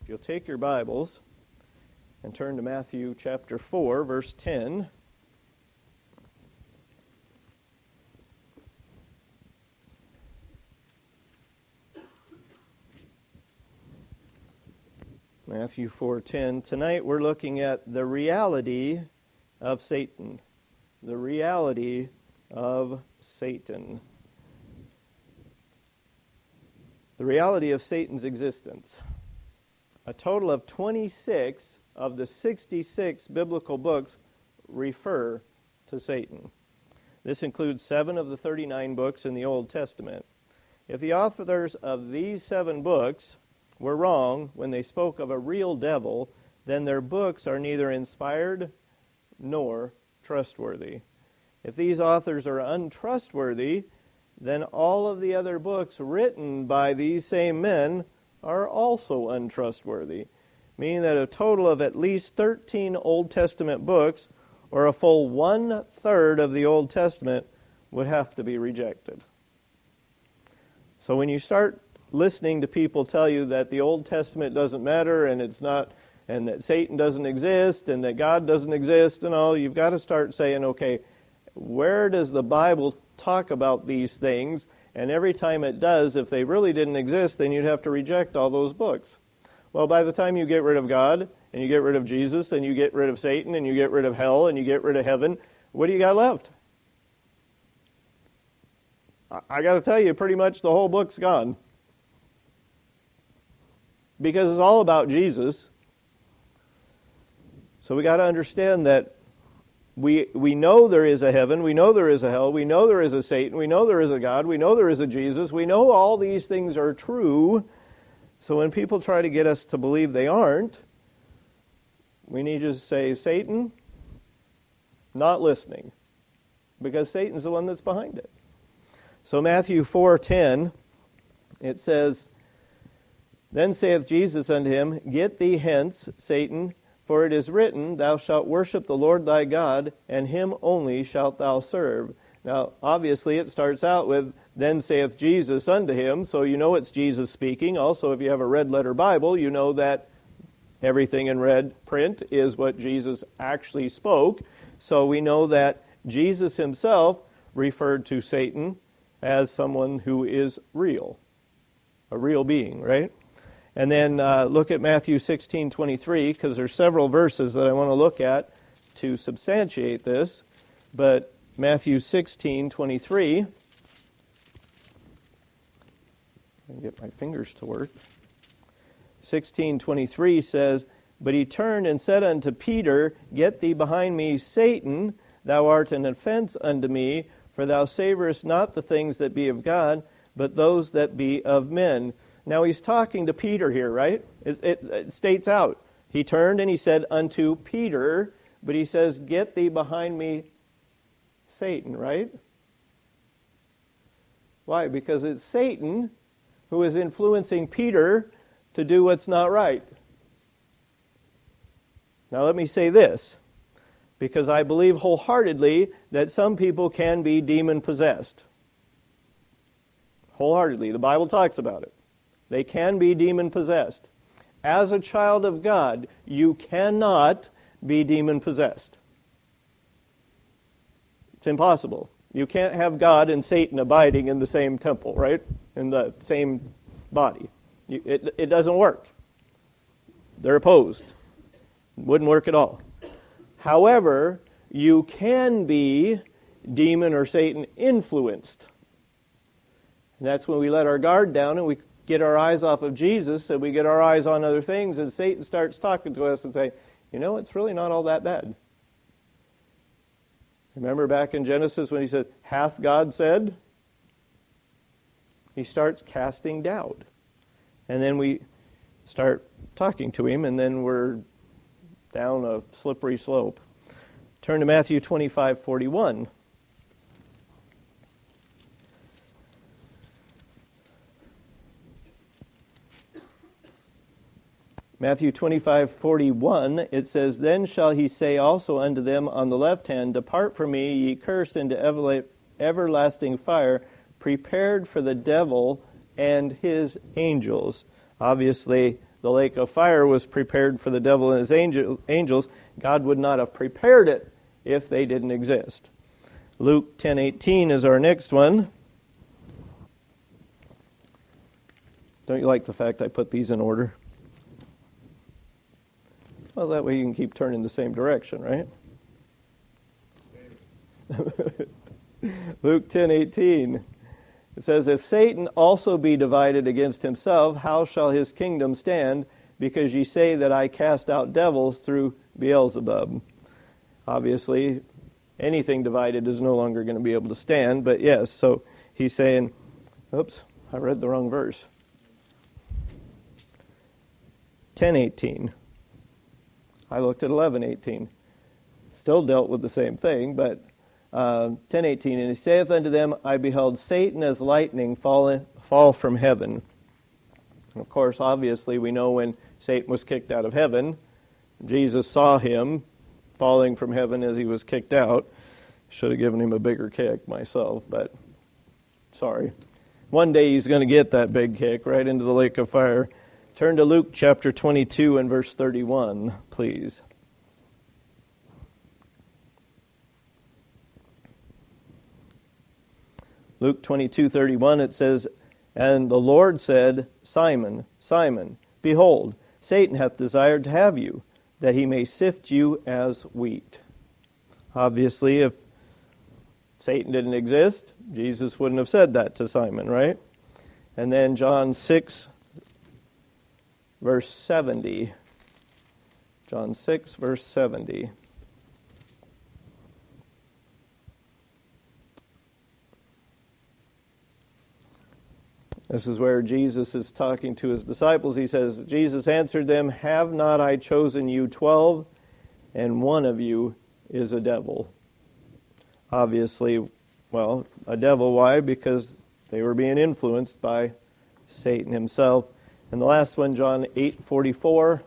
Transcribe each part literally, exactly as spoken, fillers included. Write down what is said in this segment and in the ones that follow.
If you'll take your Bibles and turn to Matthew chapter four, verse ten. Matthew four ten. Tonight we're looking at the reality of Satan. The reality of Satan. The reality of Satan's existence. A total of twenty-six of the sixty-six biblical books refer to Satan. This includes seven of the thirty-nine books in the Old Testament. If the authors of these seven books were wrong when they spoke of a real devil, then their books are neither inspired nor trustworthy. If these authors are untrustworthy, then all of the other books written by these same men are also untrustworthy, meaning that a total of at least thirteen Old Testament books, or a full one-third of the Old Testament, would have to be rejected. So when you start listening to people tell you that the Old Testament doesn't matter and it's not, and that Satan doesn't exist and that God doesn't exist and all, you've got to start saying, okay, where does the Bible talk about these things? And every time it does, if they really didn't exist, then you'd have to reject all those books. Well, by the time you get rid of God, and you get rid of Jesus, and you get rid of Satan, and you get rid of hell, and you get rid of heaven, what do you got left? I got to tell you, pretty much the whole book's gone. Because it's all about Jesus. So we got to understand that We we know there is a heaven, we know there is a hell, we know there is a Satan, we know there is a God, we know there is a Jesus, we know all these things are true. So when people try to get us to believe they aren't, we need to say, Satan, not listening. Because Satan's the one that's behind it. So Matthew four ten, it says, Then saith Jesus unto him, Get thee hence, Satan, for it is written, Thou shalt worship the Lord thy God, and him only shalt thou serve. Now, obviously, it starts out with, Then saith Jesus unto him, so you know it's Jesus speaking. Also, if you have a red letter Bible, you know that everything in red print is what Jesus actually spoke. So we know that Jesus himself referred to Satan as someone who is real, a real being, right? And then uh, look at Matthew sixteen twenty-three, because there's several verses that I want to look at to substantiate this. But Matthew sixteen twenty-three, I can get my fingers to work. sixteen twenty-three says, But he turned and said unto Peter, Get thee behind me, Satan, thou art an offense unto me, for thou savorest not the things that be of God, but those that be of men. Now he's talking to Peter here, right? It, it, it states out. He turned and he said unto Peter, but he says, Get thee behind me, Satan, right? Why? Because it's Satan who is influencing Peter to do what's not right. Now let me say this, because I believe wholeheartedly that some people can be demon-possessed. Wholeheartedly. The Bible talks about it. They can be demon-possessed. As a child of God, you cannot be demon-possessed. It's impossible. You can't have God and Satan abiding in the same temple, right? In the same body. You, it, it doesn't work. They're opposed. It wouldn't work at all. However, you can be demon or Satan influenced. And that's when we let our guard down and we get our eyes off of Jesus and we get our eyes on other things, and Satan starts talking to us and say, you know, it's really not all that bad. Remember back in Genesis when he said, Hath God said? He starts casting doubt. And then we start talking to him, and then we're down a slippery slope. Turn to Matthew twenty-five forty-one. Matthew twenty-five forty-one, it says, Then shall he say also unto them on the left hand, Depart from me, ye cursed, into everlasting fire, prepared for the devil and his angels. Obviously, the lake of fire was prepared for the devil and his angel, angels, God would not have prepared it if they didn't exist. Luke ten eighteen is our next one. Don't you like the fact I put these in order? Well, that way you can keep turning the same direction, right? Luke ten eighteen. It says, if Satan also be divided against himself, how shall his kingdom stand? Because ye say that I cast out devils through Beelzebub. Obviously, anything divided is no longer going to be able to stand. But yes, so he's saying, oops, I read the wrong verse. ten eighteen. I looked at eleven eighteen. Still dealt with the same thing, but uh, ten eighteen. And he saith unto them, I beheld Satan as lightning fall, fall from heaven. And of course, obviously, we know when Satan was kicked out of heaven, Jesus saw him falling from heaven as he was kicked out. Should have given him a bigger kick myself, but sorry. One day he's going to get that big kick right into the lake of fire. Turn to Luke chapter twenty-two and verse thirty-one, please. Luke twenty-two thirty-one, it says, and the Lord said, Simon, Simon, behold, Satan hath desired to have you, that he may sift you as wheat. Obviously, if Satan didn't exist, Jesus wouldn't have said that to Simon, right? And then John six, verse seventy. John six, verse seventy. This is where Jesus is talking to his disciples. He says, Jesus answered them, have not I chosen you twelve, and one of you is a devil. Obviously, well, a devil, why? Because they were being influenced by Satan himself. And the last one, John eight forty-four.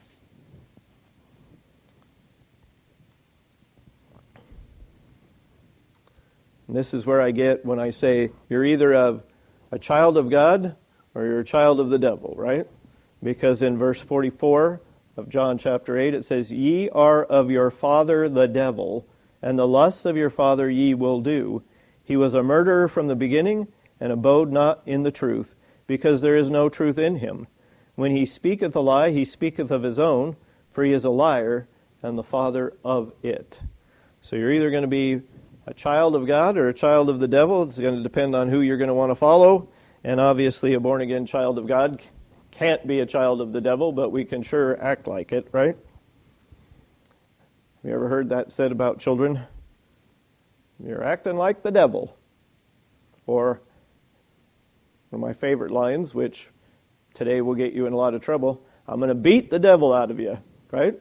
And this is where I get when I say, you're either of a child of God, or you're a child of the devil, right? Because in verse forty-four of John chapter eight, it says, ye are of your father the devil, and the lusts of your father ye will do. He was a murderer from the beginning, and abode not in the truth, because there is no truth in him. When he speaketh a lie, he speaketh of his own, for he is a liar, and the father of it. So you're either going to be a child of God or a child of the devil. It's going to depend on who you're going to want to follow. And obviously a born-again child of God can't be a child of the devil, but we can sure act like it, right? Have you ever heard that said about children? You're acting like the devil. Or one of my favorite lines, which today will get you in a lot of trouble, I'm going to beat the devil out of you, right?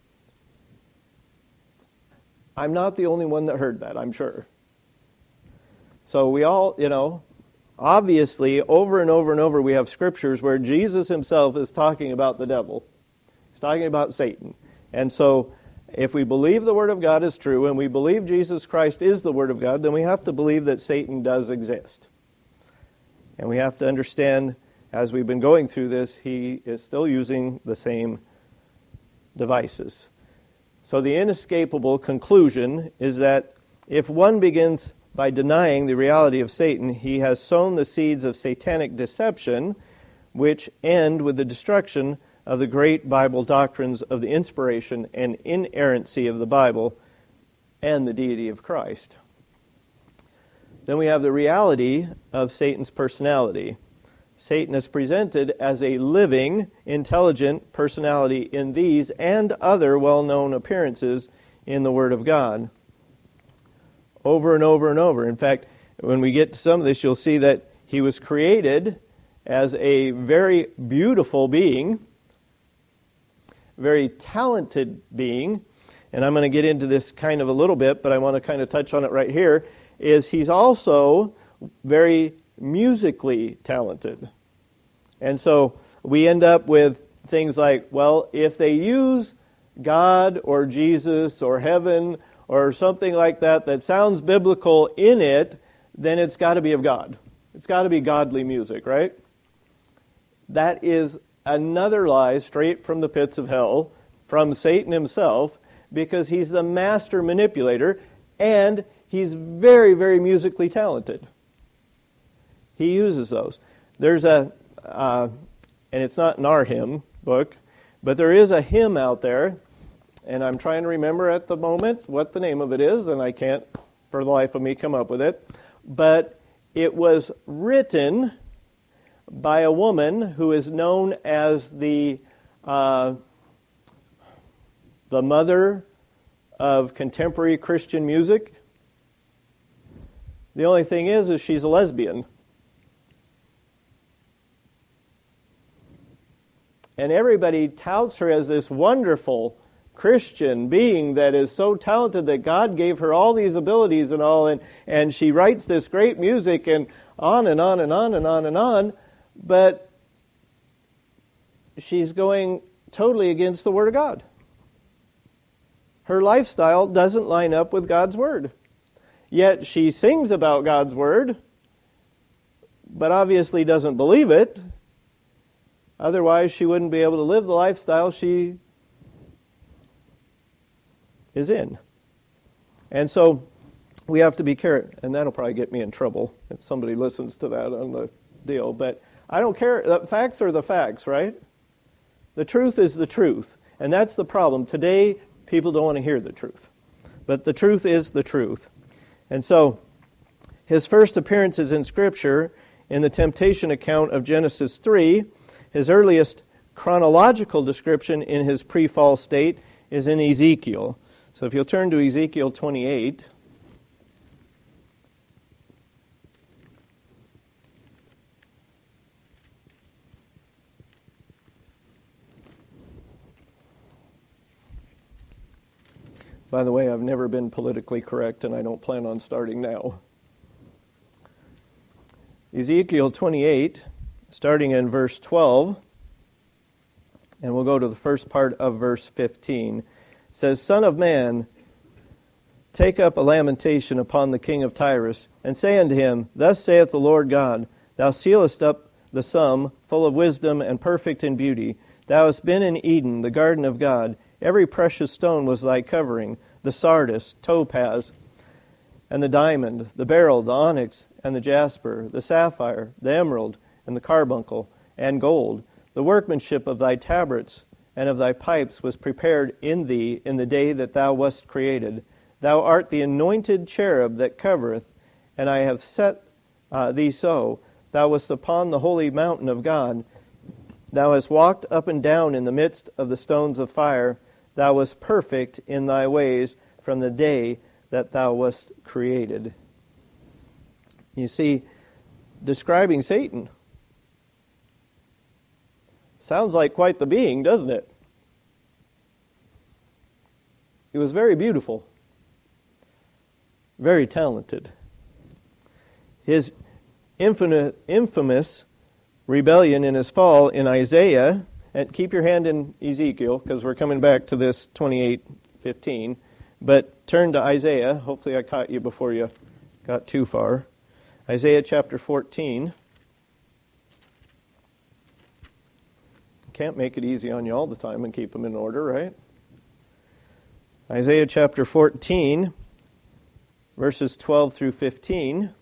I'm not the only one that heard that, I'm sure. So we all, you know, obviously, over and over and over, we have scriptures where Jesus himself is talking about the devil. He's talking about Satan. And so, if we believe the Word of God is true, and we believe Jesus Christ is the Word of God, then we have to believe that Satan does exist. And we have to understand, as we've been going through this, he is still using the same devices. So the inescapable conclusion is that if one begins by denying the reality of Satan, he has sown the seeds of satanic deception, which end with the destruction of the great Bible doctrines of the inspiration and inerrancy of the Bible and the deity of Christ. Then we have the reality of Satan's personality. Satan is presented as a living, intelligent personality in these and other well-known appearances in the Word of God. Over and over and over. In fact, when we get to some of this, you'll see that he was created as a very beautiful being, very talented being, and I'm going to get into this kind of a little bit, but I want to kind of touch on it right here, is he's also very musically talented. And so we end up with things like, well, if they use God or Jesus or heaven or something like that that sounds biblical in it, then it's got to be of God. It's got to be godly music, right? That is another lie straight from the pits of hell, from Satan himself, because he's the master manipulator, and he's very, very musically talented. He uses those. There's a, uh, and it's not in our hymn book, but there is a hymn out there, and I'm trying to remember at the moment what the name of it is, and I can't for the life of me come up with it. But it was written by a woman who is known as the uh, the mother of contemporary Christian music. The only thing is, is she's a lesbian. And everybody touts her as this wonderful Christian being that is so talented that God gave her all these abilities and all, and, and she writes this great music and on and on and on and on and on, but she's going totally against the Word of God. Her lifestyle doesn't line up with God's Word. Yet she sings about God's Word, but obviously doesn't believe it. Otherwise, she wouldn't be able to live the lifestyle she is in. And so we have to be careful, and that'll probably get me in trouble if somebody listens to that on the deal. But I don't care. The facts are the facts, right? The truth is the truth. And that's the problem. Today, people don't want to hear the truth. But the truth is the truth. And so, his first appearances in Scripture in the temptation account of Genesis three, his earliest chronological description in his pre-fall state is in Ezekiel. So if you'll turn to Ezekiel twenty-eight. By the way, I've never been politically correct, and I don't plan on starting now. Ezekiel twenty-eight, starting in verse twelve, and we'll go to the first part of verse fifteen, says, Son of man, take up a lamentation upon the king of Tyrus, and say unto him, Thus saith the Lord God, Thou sealest up the sum, full of wisdom and perfect in beauty. Thou hast been in Eden, the garden of God. Every precious stone was thy covering, the sardius, topaz, and the diamond, the beryl, the onyx, and the jasper, the sapphire, the emerald, and the carbuncle, and gold. The workmanship of thy tabrets and of thy pipes was prepared in thee in the day that thou wast created. Thou art the anointed cherub that covereth, and I have set uh, thee so. Thou wast upon the holy mountain of God. Thou hast walked up and down in the midst of the stones of fire. Thou wast perfect in thy ways from the day that thou wast created. You see, describing Satan sounds like quite the being, doesn't it? He was very beautiful, very talented. His infinite, infamous rebellion in his fall in Isaiah, and keep your hand in Ezekiel, because we're coming back to this twenty-eight fifteen, but turn to Isaiah. Hopefully I caught you before you got too far. Isaiah chapter fourteen. Can't make it easy on you all the time and keep them in order, right? Isaiah chapter fourteen, verses twelve through fifteen.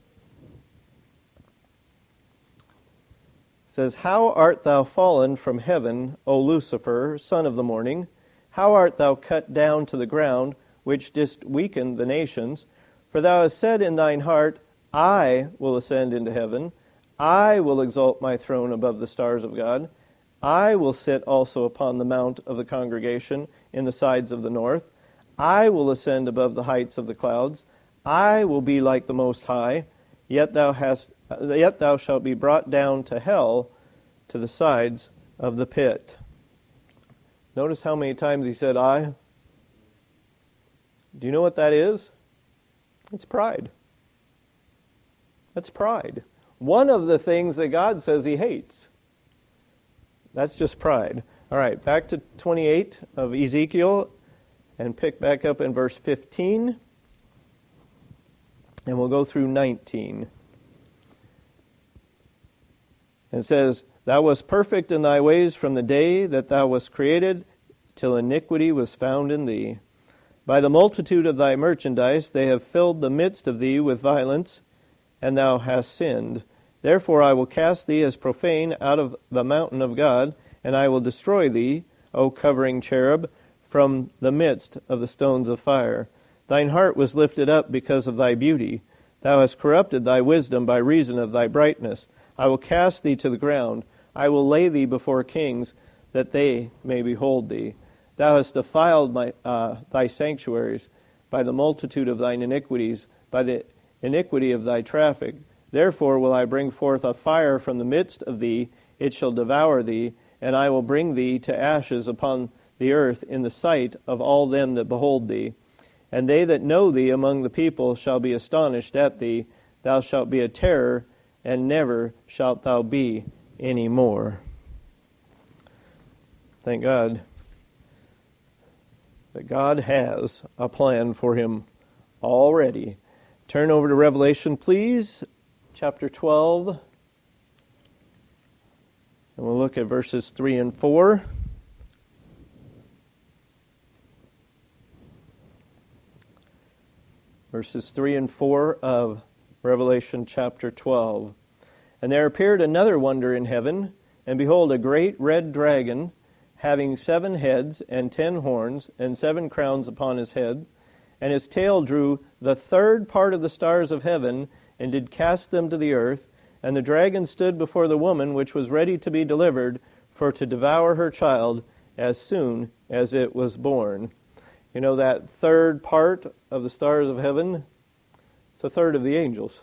Says, How art thou fallen from heaven, O Lucifer, son of the morning? How art thou cut down to the ground, which didst weaken the nations? For thou hast said in thine heart, I will ascend into heaven. I will exalt my throne above the stars of God. I will sit also upon the mount of the congregation in the sides of the north. I will ascend above the heights of the clouds. I will be like the Most High. Yet thou hast, yet thou shalt be brought down to hell, to the sides of the pit. Notice how many times he said, I. Do you know what that is? It's pride. That's pride. One of the things that God says he hates. That's just pride. All right, back to twenty-eight of Ezekiel, and pick back up in verse fifteen. And we'll go through nineteen. And it says, Thou wast perfect in thy ways from the day that thou wast created, till iniquity was found in thee. By the multitude of thy merchandise they have filled the midst of thee with violence, and thou hast sinned. Therefore I will cast thee as profane out of the mountain of God, and I will destroy thee, O covering cherub, from the midst of the stones of fire. Thine heart was lifted up because of thy beauty. Thou hast corrupted thy wisdom by reason of thy brightness. I will cast thee to the ground. I will lay thee before kings, that they may behold thee. Thou hast defiled my, uh, thy sanctuaries by the multitude of thine iniquities, by the iniquity of thy traffic. Therefore will I bring forth a fire from the midst of thee, it shall devour thee, and I will bring thee to ashes upon the earth in the sight of all them that behold thee. And they that know thee among the people shall be astonished at thee. Thou shalt be a terror, and never shalt thou be any more. Thank God that God has a plan for him already. Turn over to Revelation, please, chapter twelve. And we'll look at verses three and four. Verses three and four of Revelation chapter twelve. And there appeared another wonder in heaven, and behold, a great red dragon, having seven heads and ten horns, and seven crowns upon his head. And his tail drew the third part of the stars of heaven, and did cast them to the earth. And the dragon stood before the woman which was ready to be delivered, for to devour her child as soon as it was born. You know that third part of the stars of heaven? It's a third of the angels.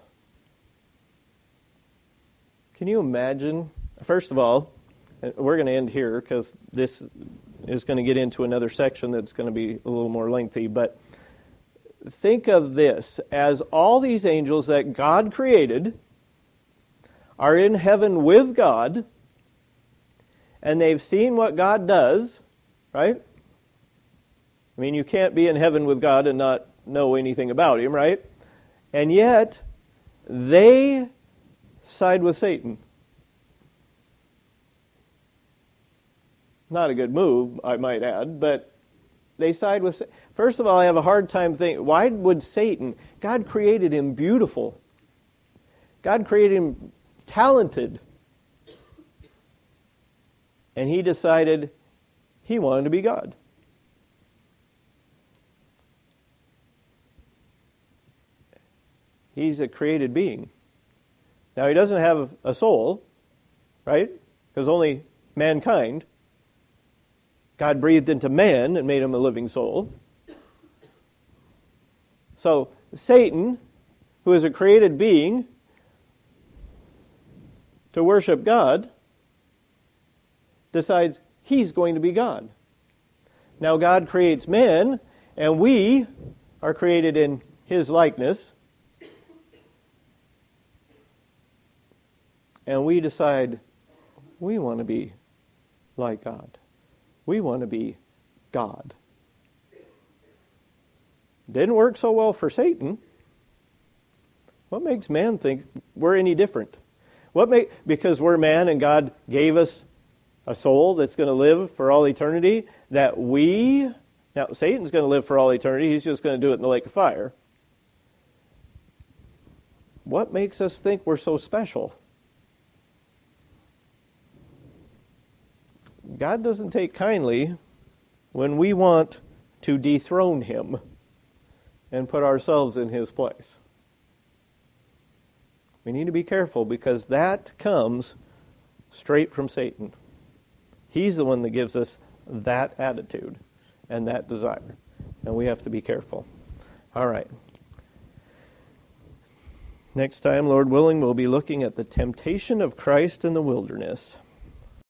Can you imagine? First of all, we're going to end here because this is going to get into another section that's going to be a little more lengthy. But think of this as all these angels that God created are in heaven with God, and they've seen what God does, right? I mean, you can't be in heaven with God and not know anything about Him, right? And yet, they side with Satan. Not a good move, I might add, but they side with Satan. First of all, I have a hard time thinking, why would Satan? God created him beautiful. God created him talented. And he decided he wanted to be God. He's a created being. Now, he doesn't have a soul, right? Because only mankind. God breathed into man and made him a living soul. So, Satan, who is a created being, to worship God, decides he's going to be God. Now, God creates man, and we are created in His likeness. And we decide we want to be like God. We want to be God. Didn't work so well for Satan. What makes man think we're any different? What make because we're man and God gave us a soul that's going to live for all eternity, that we... Now, Satan's going to live for all eternity. He's just going to do it in the lake of fire. What makes us think we're so special? God doesn't take kindly when we want to dethrone Him and put ourselves in His place. We need to be careful because that comes straight from Satan. He's the one that gives us that attitude and that desire. And we have to be careful. All right. Next time, Lord willing, we'll be looking at the temptation of Christ in the wilderness.